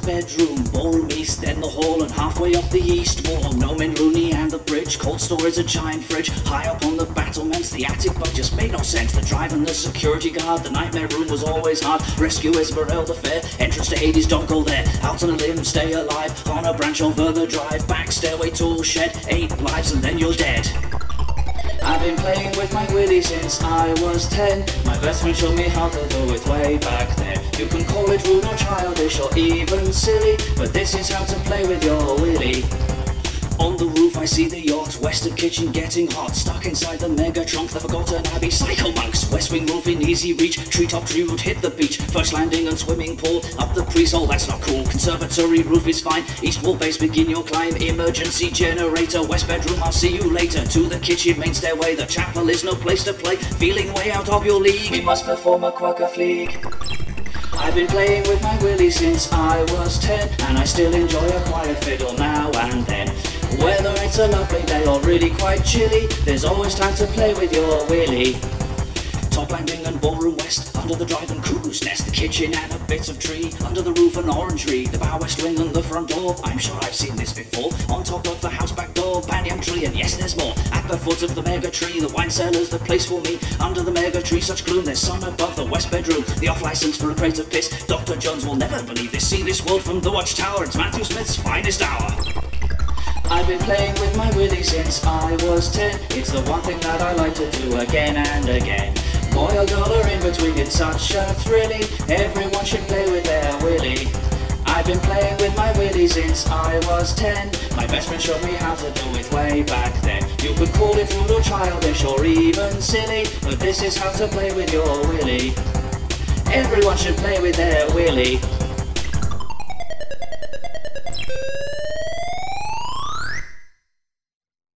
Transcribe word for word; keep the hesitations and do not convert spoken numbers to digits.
bedroom, ballroom east, then the hall, and halfway up the east wall. No men Rooney and the bridge, cold storage, a giant fridge. High up on the battlements, the attic but just made no sense. The drive and the security guard, the nightmare room was always hard. Rescue Esmeralda fair, entrance to Hades, don't go there. Out on a limb, stay alive, on a branch over the drive. Back stairway, tool shed, eight lives and then you're dead. I've been playing with my willy since I was ten. My best friend showed me how to do it way back then. You can call it rude or childish or even silly, but this is how to play with your willy. On the roof I see the yacht, Western kitchen getting hot. Stuck inside the mega trunk, the forgotten abbey, psycho monks. West wing roof in easy reach, treetop tree root hit the beach. First landing and swimming pool, up the pre-sol, that's not cool. Conservatory roof is fine, east wall base begin your climb. Emergency generator, west bedroom, I'll see you later. To the kitchen, main stairway, the chapel is no place to play. Feeling way out of your league, we must perform a quacker fleek. I've been playing with my willy since I was ten, and I still enjoy a quiet fiddle now and then. Whether it's a lovely day or really quite chilly, there's always time to play with your willy. Top landing and ballroom west, under the drive and cuckoo's nest. The kitchen and a bit of tree, under the roof an orangery. The bow west wing and the front door, I'm sure I've seen this before. On top of the house back door, banyan tree, and yes there's more. At the foot of the mega tree, the wine cellar's the place for me. Under the mega tree, such gloom, there's sun above the west bedroom. The off license for a crate of piss, Doctor Jones will never believe this. See this world from the watchtower, it's Matthew Smith's finest hour. I've been playing with my willy since I was ten. It's the one thing that I like to do again and again. Boy or girl or in between, it's such a thrilly. Everyone should play with their willy. I've been playing with my willy since I was ten. My best friend showed me how to do it way back then. You could call it rude or childish or even silly, but this is how to play with your willy. Everyone should play with their willy.